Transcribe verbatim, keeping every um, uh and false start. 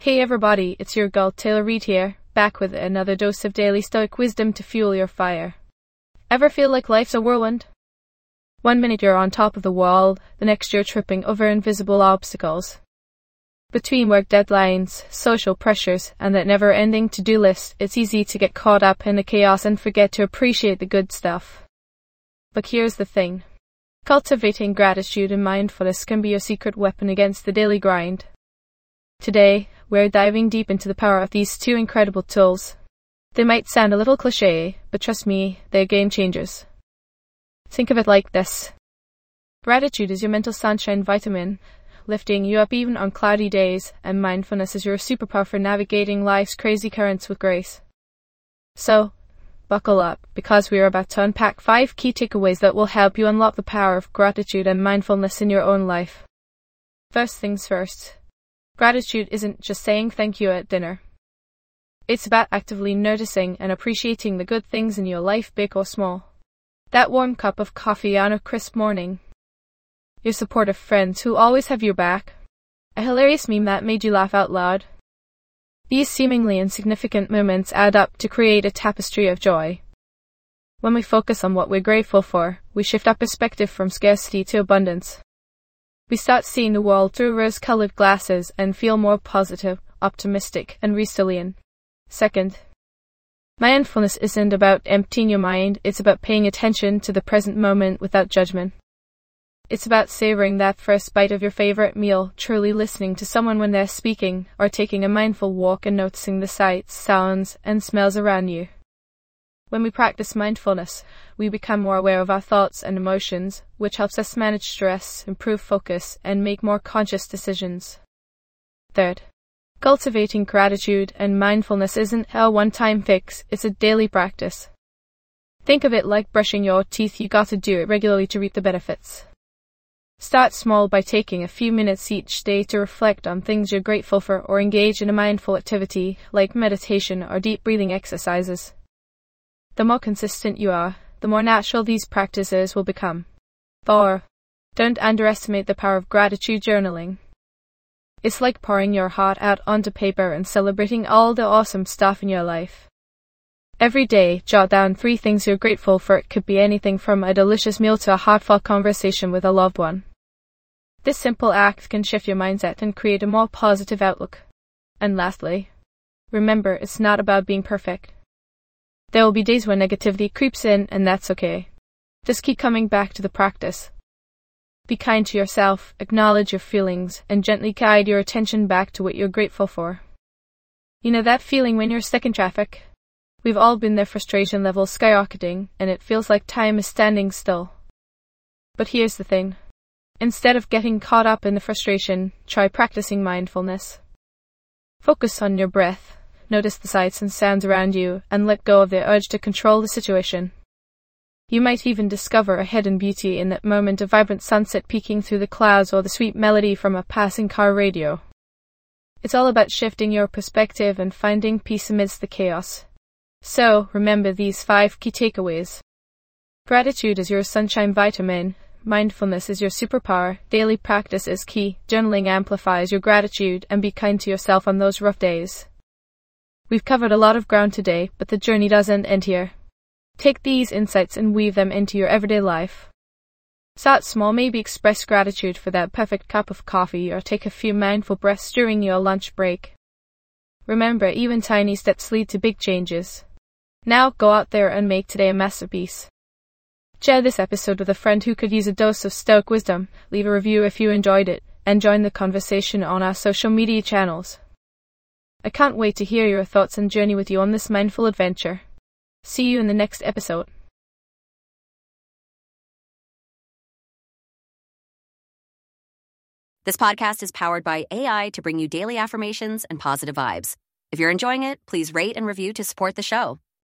Hey everybody, it's your girl Taylor Reid here, back with another dose of daily stoic wisdom to fuel your fire. Ever feel like life's a whirlwind? One minute you're on top of the world, the next you're tripping over invisible obstacles. Between work deadlines, social pressures, and that never-ending to-do list, it's easy to get caught up in the chaos and forget to appreciate the good stuff. But here's the thing. Cultivating gratitude and mindfulness can be your secret weapon against the daily grind. Today, we're diving deep into the power of these two incredible tools. They might sound a little cliché, but trust me, they're game changers. Think of it like this. Gratitude is your mental sunshine vitamin, lifting you up even on cloudy days, and mindfulness is your superpower for navigating life's crazy currents with grace. So, buckle up, because we are about to unpack five key takeaways that will help you unlock the power of gratitude and mindfulness in your own life. First things first. Gratitude isn't just saying thank you at dinner. It's about actively noticing and appreciating the good things in your life, big or small. That warm cup of coffee on a crisp morning. Your supportive friends who always have your back. A hilarious meme that made you laugh out loud. These seemingly insignificant moments add up to create a tapestry of joy. When we focus on what we're grateful for, we shift our perspective from scarcity to abundance. We start seeing the world through rose-colored glasses and feel more positive, optimistic, and resilient. Second, mindfulness isn't about emptying your mind, it's about paying attention to the present moment without judgment. It's about savoring that first bite of your favorite meal, truly listening to someone when they're speaking, or taking a mindful walk and noticing the sights, sounds, and smells around you. When we practice mindfulness, we become more aware of our thoughts and emotions, which helps us manage stress, improve focus, and make more conscious decisions. Third, cultivating gratitude and mindfulness isn't a one-time fix, it's a daily practice. Think of it like brushing your teeth, you gotta do it regularly to reap the benefits. Start small by taking a few minutes each day to reflect on things you're grateful for or engage in a mindful activity like meditation or deep breathing exercises. The more consistent you are, the more natural these practices will become. Four, don't underestimate the power of gratitude journaling. It's like pouring your heart out onto paper and celebrating all the awesome stuff in your life. Every day, jot down three things you're grateful for. It could be anything from a delicious meal to a heartfelt conversation with a loved one. This simple act can shift your mindset and create a more positive outlook. And lastly, remember, it's not about being perfect. There will be days when negativity creeps in, and that's okay. Just keep coming back to the practice. Be kind to yourself, acknowledge your feelings, and gently guide your attention back to what you're grateful for. You know that feeling when you're stuck in traffic? We've all been there, frustration levels skyrocketing, and it feels like time is standing still. But here's the thing. Instead of getting caught up in the frustration, try practicing mindfulness. Focus on your breath, notice the sights and sounds around you, and let go of the urge to control the situation. You might even discover a hidden beauty in that moment, a vibrant sunset peeking through the clouds or the sweet melody from a passing car radio. It's all about shifting your perspective and finding peace amidst the chaos. So, remember these five key takeaways. Gratitude is your sunshine vitamin. Mindfulness is your superpower. Daily practice is key. Journaling amplifies your gratitude, and be kind to yourself on those rough days. We've covered a lot of ground today, but the journey doesn't end here. Take these insights and weave them into your everyday life. Start small, maybe express gratitude for that perfect cup of coffee, or take a few mindful breaths during your lunch break. Remember, even tiny steps lead to big changes. Now go out there and make today a masterpiece. Share this episode with a friend who could use a dose of stoic wisdom, leave a review if you enjoyed it, and join the conversation on our social media channels. I can't wait to hear your thoughts and journey with you on this mindful adventure. See you in the next episode. This podcast is powered by A I to bring you daily affirmations and positive vibes. If you're enjoying it, please rate and review to support the show.